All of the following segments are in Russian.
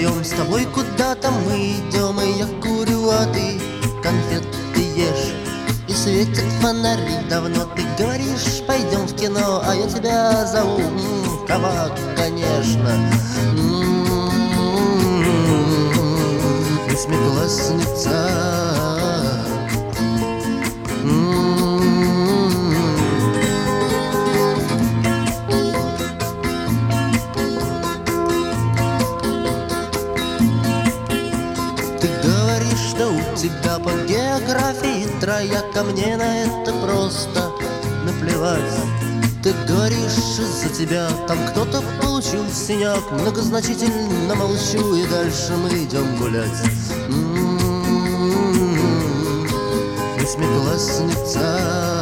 вдвоем с тобой куда-то мы идем, и я курю, а ты конфеты ешь. И светят фонари давно, ты говоришь, пойдем в кино, а я тебя зову, кабак, конечно. Восьмиклассница. Ты говоришь, что у тебя по географии трояка, мне на это просто наплевать. Ты говоришь, из-за тебя там кто-то получил синяк. Многозначительно молчу, и дальше мы идем гулять. Восьмиклассница.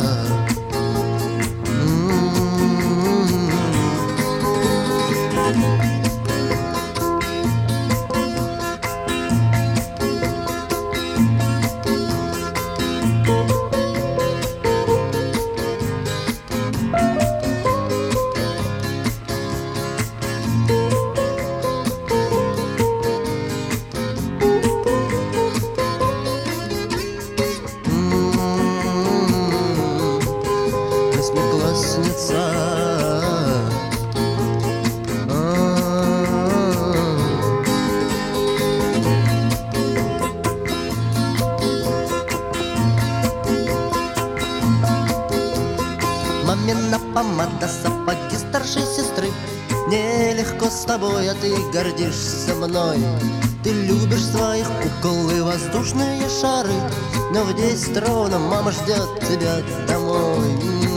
Восьмиклассница. Мамина помада, сапоги старшей сестры. Нелегко с тобой, а ты гордишься мной. Ты любишь своих кукол и воздушные шары, но в 10 ровно мама ждет тебя домой.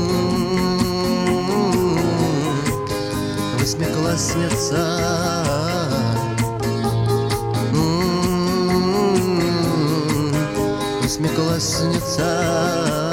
Восьмиклассница. Восьмиклассница.